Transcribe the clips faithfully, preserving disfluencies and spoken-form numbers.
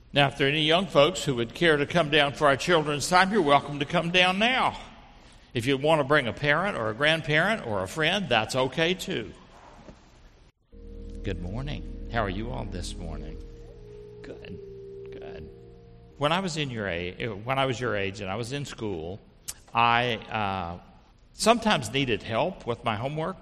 Now, if there are any young folks who would care to come down for our children's time, you're welcome to come down now. If you want to bring a parent or a grandparent or a friend, that's okay too. Good morning. How are you all this morning? Good, good. When I was in your age, when I was your age and I was in school, I uh, sometimes needed help with my homework,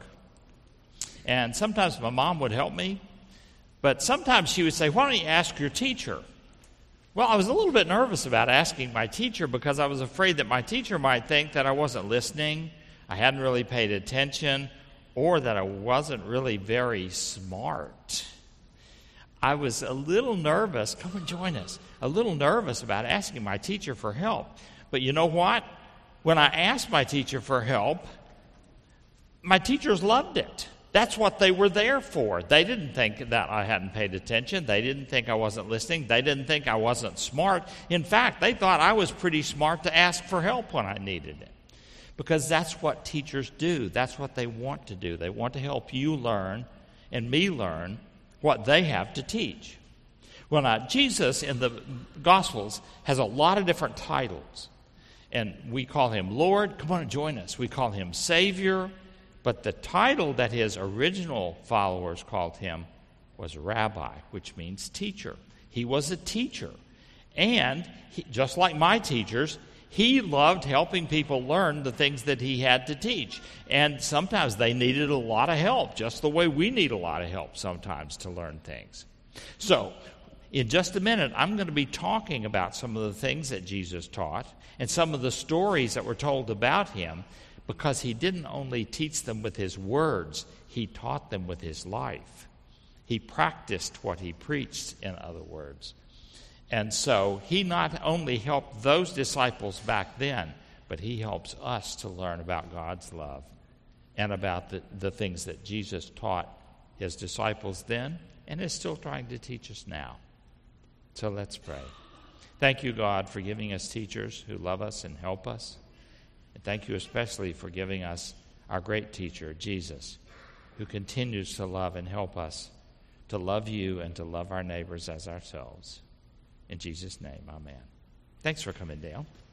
and sometimes my mom would help me, but sometimes she would say, "Why don't you ask your teacher?" Well, I was a little bit nervous about asking my teacher because I was afraid that my teacher might think that I wasn't listening, I hadn't really paid attention, or that I wasn't really very smart. I was a little nervous, come and join us, a little nervous about asking my teacher for help. But you know what? When I asked my teacher for help, my teachers loved it. That's what they were there for. They didn't think that I hadn't paid attention. They didn't think I wasn't listening. They didn't think I wasn't smart. In fact, they thought I was pretty smart to ask for help when I needed it. Because that's what teachers do. That's what they want to do. They want to help you learn and me learn what they have to teach. Well, now, Jesus in the Gospels has a lot of different titles. And we call him Lord. Come on and join us. We call him Savior. But the title that his original followers called him was Rabbi, which means teacher. He was a teacher. And he, just like my teachers, he loved helping people learn the things that he had to teach. And sometimes they needed a lot of help, just the way we need a lot of help sometimes to learn things. So, in just a minute, I'm going to be talking about some of the things that Jesus taught and some of the stories that were told about him, because he didn't only teach them with his words, he taught them with his life. He practiced what he preached, in other words. And so he not only helped those disciples back then, but he helps us to learn about God's love and about the, the things that Jesus taught his disciples then and is still trying to teach us now. So let's pray. Thank you, God, for giving us teachers who love us and help us. And thank you especially for giving us our great teacher, Jesus, who continues to love and help us to love you and to love our neighbors as ourselves. In Jesus' name, amen. Thanks for coming down.